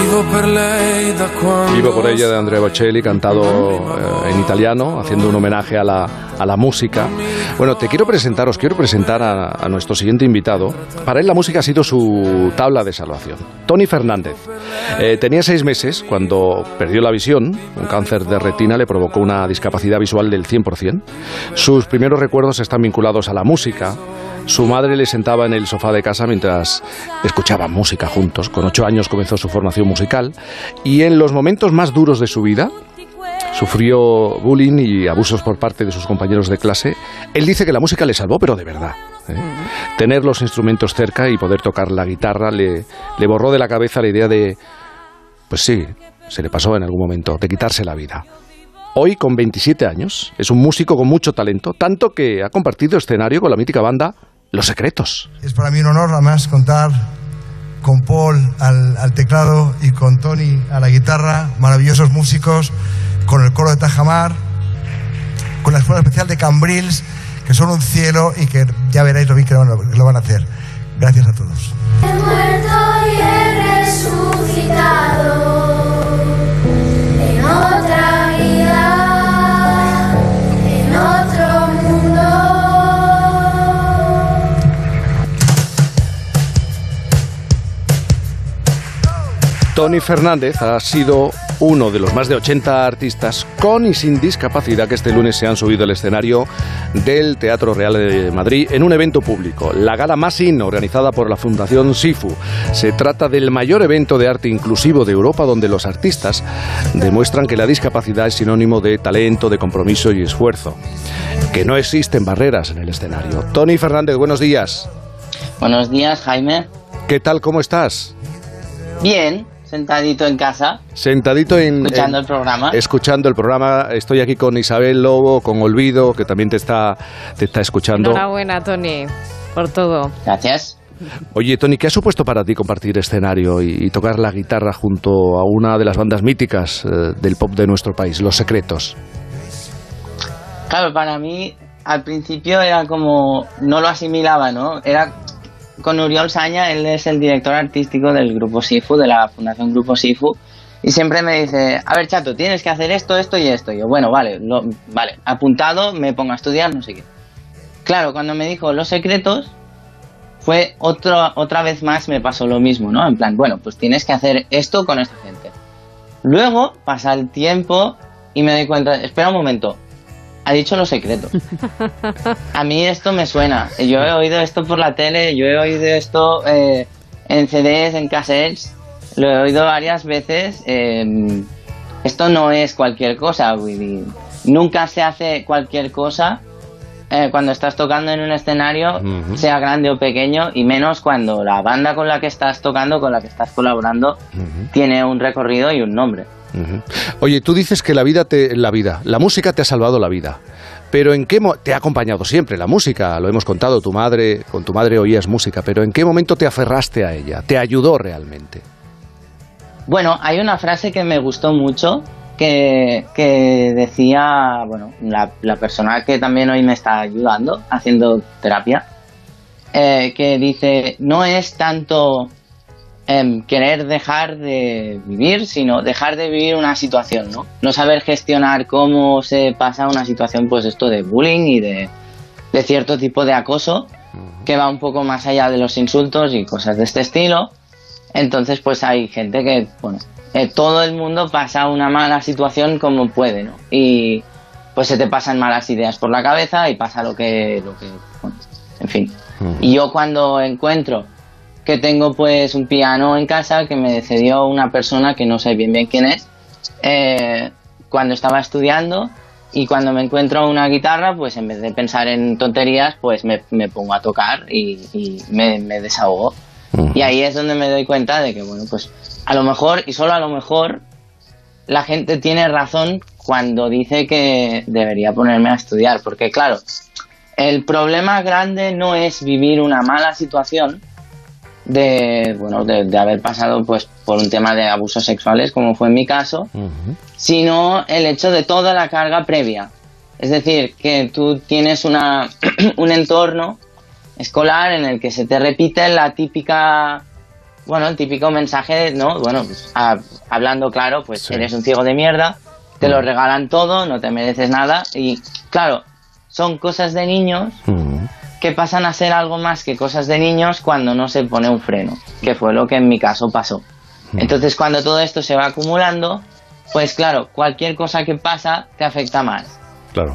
Vivo por ella, de Andrea Bocelli, cantado en italiano, haciendo un homenaje a la música. Bueno, os quiero presentar a nuestro siguiente invitado. Para él la música ha sido su tabla de salvación. Tony Fernández. Tenía 6 meses cuando perdió la visión. Un cáncer de retina le provocó una discapacidad visual del 100%. Sus primeros recuerdos están vinculados a la música. Su madre le sentaba en el sofá de casa mientras escuchaban música juntos. Con 8 años comenzó su formación musical y en los momentos más duros de su vida sufrió bullying y abusos por parte de sus compañeros de clase. Él dice que la música le salvó, pero de verdad. Tener los instrumentos cerca y poder tocar la guitarra le borró de la cabeza la idea de, pues sí, se le pasó en algún momento, de quitarse la vida. Hoy, con 27 años, es un músico con mucho talento, tanto que ha compartido escenario con la mítica banda Los Secretos. Es para mí un honor, además, contar con Paul al teclado y con Tony a la guitarra, maravillosos músicos, con el coro de Tajamar, con la Escuela Especial de Cambrils, que son un cielo y que ya veréis lo bien que lo van a hacer. Gracias a todos. He muerto y he resucitado en otra vida, en otro mundo. Tony Fernández ha sido uno de los más de 80 artistas con y sin discapacidad que este lunes se han subido al escenario del Teatro Real de Madrid en un evento público, la Gala Más-In, organizada por la Fundación SIFU. Se trata del mayor evento de arte inclusivo de Europa, donde los artistas demuestran que la discapacidad es sinónimo de talento, de compromiso y esfuerzo, que no existen barreras en el escenario. Tony Fernández, buenos días. Buenos días, Jaime. ¿Qué tal? ¿Cómo estás? Bien. Sentadito en casa. Escuchando el programa. Escuchando el programa. Estoy aquí con Isabel Lobo, con Olvido, que también te está escuchando. Enhorabuena, Tony, por todo. Gracias. Oye, Tony, ¿qué ha supuesto para ti compartir escenario y tocar la guitarra junto a una de las bandas míticas del pop de nuestro país, Los Secretos? Claro, para mí, al principio era como... No lo asimilaba, ¿no? Era... Con Uriol Saña, él es el director artístico del Grupo SIFU, de la Fundación Grupo SIFU, y siempre me dice, a ver, chato, tienes que hacer esto, esto y esto. Y yo, bueno, vale, apuntado, me pongo a estudiar, no sé qué. Claro, cuando me dijo Los Secretos, fue otra vez más me pasó lo mismo, ¿no? En plan, bueno, pues tienes que hacer esto con esta gente. Luego pasa el tiempo y me doy cuenta, espera un momento, ha dicho Los Secretos. A mí esto me suena. Yo he oído esto por la tele, yo he oído esto en CDs, en cassettes, lo he oído varias veces. Esto no es cualquier cosa. Nunca se hace cualquier cosa cuando estás tocando en un escenario, sea grande o pequeño, y menos cuando la banda con la que estás tocando, con la que estás colaborando, tiene un recorrido y un nombre. Oye, tú dices que la música te ha salvado la vida, pero ¿en qué te ha acompañado siempre la música? Lo hemos contado, con tu madre oías música, pero ¿en qué momento te aferraste a ella? ¿Te ayudó realmente? Bueno, hay una frase que me gustó mucho que decía, bueno, la persona que también hoy me está ayudando haciendo terapia, que dice, no es tanto querer dejar de vivir, sino dejar de vivir una situación, ¿no? No saber gestionar cómo se pasa una situación, pues esto de bullying y de cierto tipo de acoso, que va un poco más allá de los insultos y cosas de este estilo. Entonces, pues hay gente que, bueno, todo el mundo pasa una mala situación como puede, ¿no? Y pues se te pasan malas ideas por la cabeza y pasa lo que bueno, en fin. Y yo cuando encuentro que tengo pues un piano en casa que me cedió una persona que no sé bien quién es, cuando estaba estudiando, y cuando me encuentro una guitarra, pues en vez de pensar en tonterías, pues me pongo a tocar y me desahogo. Y ahí es donde me doy cuenta de que, bueno, pues a lo mejor, y solo a lo mejor, la gente tiene razón cuando dice que debería ponerme a estudiar, porque claro, el problema grande no es vivir una mala situación, de haber pasado pues por un tema de abusos sexuales, como fue en mi caso, sino el hecho de toda la carga previa. Es decir, que tú tienes un entorno escolar en el que se te repite la típica bueno, el típico mensaje, ¿no? Bueno, pues, hablando claro, pues Sí. eres un ciego de mierda, te lo regalan todo, no te mereces nada. Y claro, son cosas de niños que pasan a ser algo más que cosas de niños cuando no se pone un freno, que fue lo que en mi caso pasó. Entonces, cuando todo esto se va acumulando, pues claro, cualquier cosa que pasa te afecta más. Claro.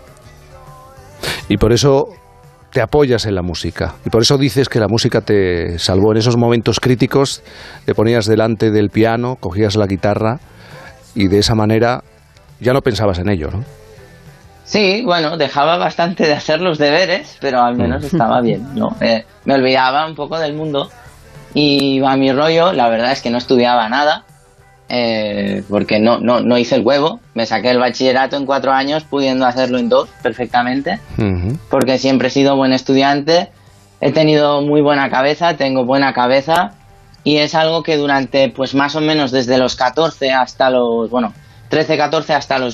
Y por eso te apoyas en la música. Y por eso dices que la música te salvó en esos momentos críticos. Te ponías delante del piano, cogías la guitarra y de esa manera ya no pensabas en ello, ¿no? Sí, bueno, dejaba bastante de hacer los deberes, pero al menos estaba bien, ¿no? Me olvidaba un poco del mundo y iba a mi rollo. La verdad es que no estudiaba nada, porque no hice el huevo. Me saqué el bachillerato en 4 años, pudiendo hacerlo en 2 perfectamente, porque siempre he sido buen estudiante, he tenido muy buena cabeza, tengo buena cabeza, y es algo que durante, pues más o menos desde los 14 hasta los, 13, 14 hasta los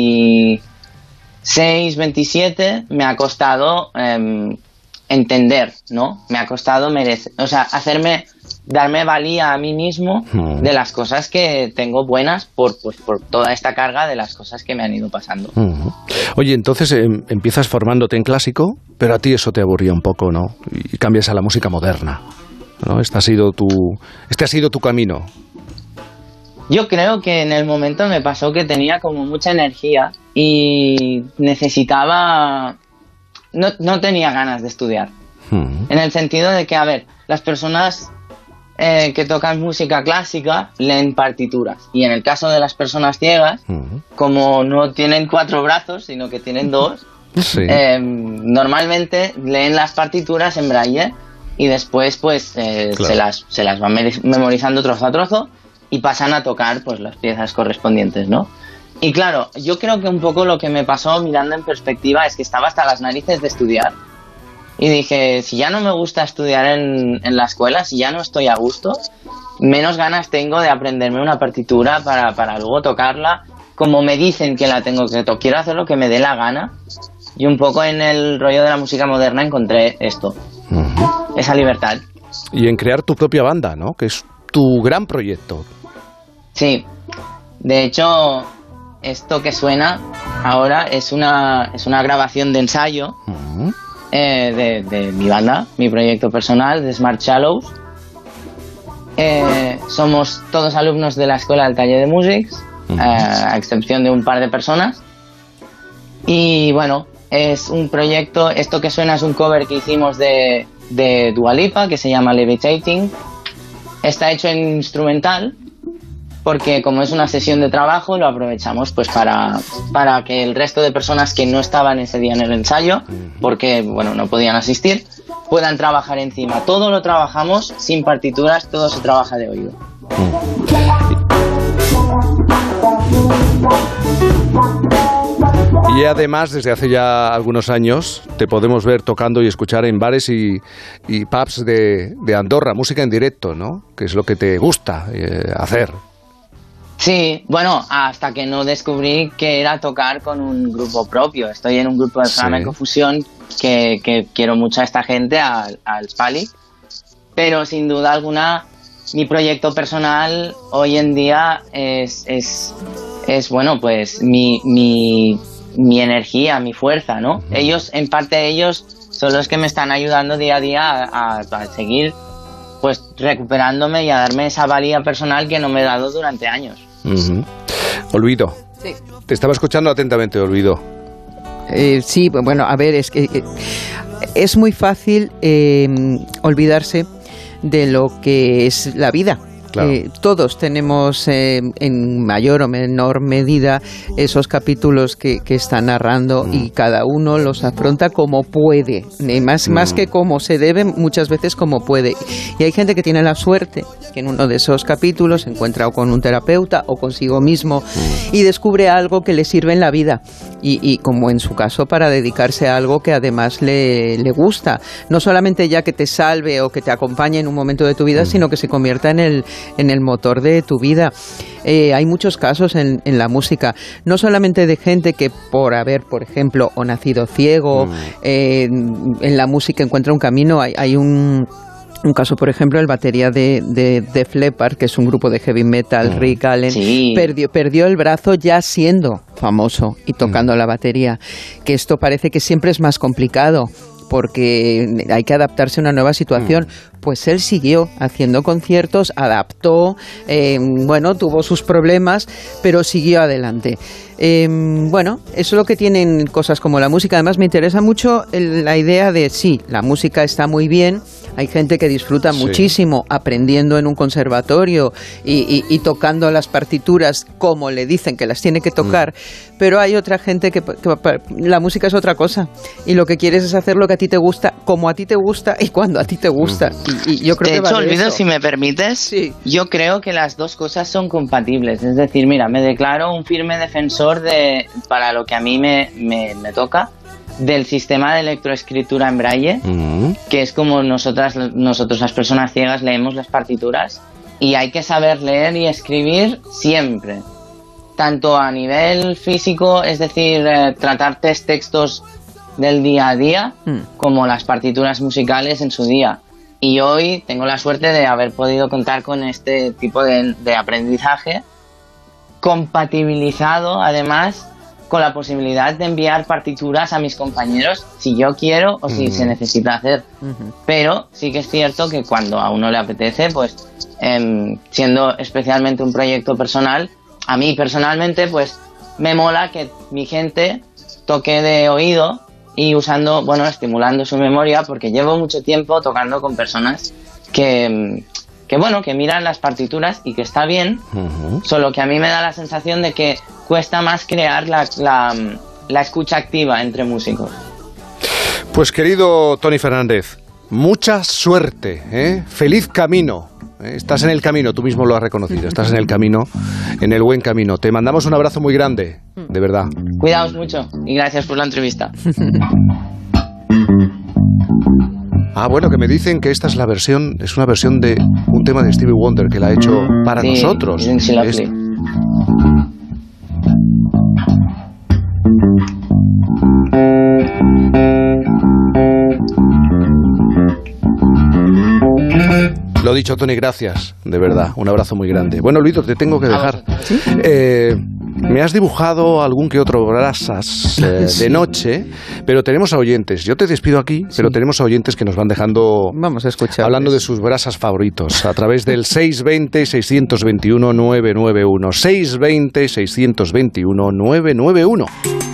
26, 27, me ha costado entender, ¿no? Me ha costado darme valía a mí mismo de las cosas que tengo buenas por toda esta carga de las cosas que me han ido pasando. Oye, entonces empiezas formándote en clásico, pero a ti eso te aburría un poco, ¿no? Y cambias a la música moderna, ¿no? Este ha sido tu camino. Yo creo que en el momento me pasó que tenía como mucha energía y necesitaba... No tenía ganas de estudiar. En el sentido de que, a ver, las personas que tocan música clásica leen partituras. Y en el caso de las personas ciegas, como no tienen 4 brazos, sino que tienen 2, Sí. Normalmente leen las partituras en braille y después pues Claro. se las van memorizando trozo a trozo y pasan a tocar pues las piezas correspondientes, ¿no? Y claro, yo creo que un poco lo que me pasó mirando en perspectiva es que estaba hasta las narices de estudiar y dije, si ya no me gusta estudiar en la escuela, si ya no estoy a gusto, menos ganas tengo de aprenderme una partitura para luego tocarla como me dicen que la tengo que tocar. Quiero hacer lo que me dé la gana. Y un poco en el rollo de la música moderna encontré esto, esa libertad. Y en crear tu propia banda, ¿no? Que es tu gran proyecto. Sí, de hecho, esto que suena ahora es una grabación de ensayo de mi banda, mi proyecto personal, de Smart Shallows. Somos todos alumnos de la Escuela del Taller de Músics, a excepción de un par de personas. Y bueno, es un proyecto, esto que suena es un cover que hicimos de Dua Lipa, que se llama Levitating. Está hecho en instrumental, porque como es una sesión de trabajo, lo aprovechamos pues para que el resto de personas que no estaban ese día en el ensayo, porque bueno, no podían asistir, puedan trabajar encima. Todo lo trabajamos sin partituras, todo se trabaja de oído. Y además, desde hace ya algunos años, te podemos ver tocando y escuchar en bares y pubs de Andorra, música en directo, ¿no? Que es lo que te gusta hacer. Sí, bueno, hasta que no descubrí que era tocar con un grupo propio. Estoy en un grupo de flamenco fusión que quiero mucho a esta gente, al Spali, pero sin duda alguna mi proyecto personal hoy en día es bueno, pues mi energía, mi fuerza, ¿no? Ellos, en parte ellos, son los que me están ayudando día a día a seguir pues recuperándome y a darme esa valía personal que no me he dado durante años. Olvido. Sí. Te estaba escuchando atentamente, Olvido. Sí, bueno, a ver, es que es muy fácil olvidarse de lo que es la vida. Claro. Todos tenemos en mayor o menor medida esos capítulos que está narrando y cada uno los afronta como puede, más que como se debe, muchas veces como puede. Y hay gente que tiene la suerte que en uno de esos capítulos se encuentra o con un terapeuta o consigo mismo y descubre algo que le sirve en la vida y como en su caso para dedicarse a algo que además le gusta, no solamente ya que te salve o que te acompañe en un momento de tu vida, sino que se convierta en el motor de tu vida. Hay muchos casos en la música, no solamente de gente que por haber, por ejemplo, o nacido ciego, en la música encuentra un camino. Hay un Un caso, por ejemplo, el batería de Def Leppard, que es un grupo de heavy metal, Rick Allen, Sí. perdió el brazo ya siendo famoso y tocando la batería. Que esto parece que siempre es más complicado, porque hay que adaptarse a una nueva situación. Pues él siguió haciendo conciertos, adaptó, tuvo sus problemas, pero siguió adelante. Eso es lo que tienen cosas como la música. Además, me interesa mucho la idea de, sí, la música está muy bien, hay gente que disfruta muchísimo aprendiendo en un conservatorio y tocando las partituras como le dicen que las tiene que tocar, pero hay otra gente que la música es otra cosa, y lo que quieres es hacer lo que a ti te gusta, como a ti te gusta y cuando a ti te gusta. Y yo creo de hecho, que Olvido, si me permites, yo creo que las dos cosas son compatibles. Es decir, mira, me declaro un firme defensor para lo que a mí me toca, del sistema de electroescritura en braille, que es como nosotros las personas ciegas leemos las partituras, y hay que saber leer y escribir siempre, tanto a nivel físico, es decir, tratar textos del día a día, como las partituras musicales en su día. Y hoy tengo la suerte de haber podido contar con este tipo de aprendizaje, compatibilizado además con la posibilidad de enviar partituras a mis compañeros si yo quiero o si se necesita hacer. Pero sí que es cierto que cuando a uno le apetece, pues siendo especialmente un proyecto personal, a mí personalmente pues me mola que mi gente toque de oído y estimulando su memoria, porque llevo mucho tiempo tocando con personas que miran las partituras y que está bien, solo que a mí me da la sensación de que cuesta más crear la escucha activa entre músicos. Pues querido Tony Fernández, mucha suerte, ¿eh? Feliz camino. Estás en el camino, tú mismo lo has reconocido, estás en el camino, en el buen camino. Te mandamos un abrazo muy grande, de verdad. Cuidaos mucho y gracias por la entrevista. Bueno, que me dicen que esta es una versión de un tema de Stevie Wonder que la ha hecho para nosotros. Lo dicho, Tony, gracias, de verdad, un abrazo muy grande. Bueno, Luito, te tengo que dejar. ¿Sí? Me has dibujado algún que otro brasas de noche, pero tenemos a oyentes. Yo te despido aquí, pero tenemos a oyentes que nos van dejando, vamos a escuchar, hablando de sus brasas favoritos, a través del 620-621-991. 620-621-991.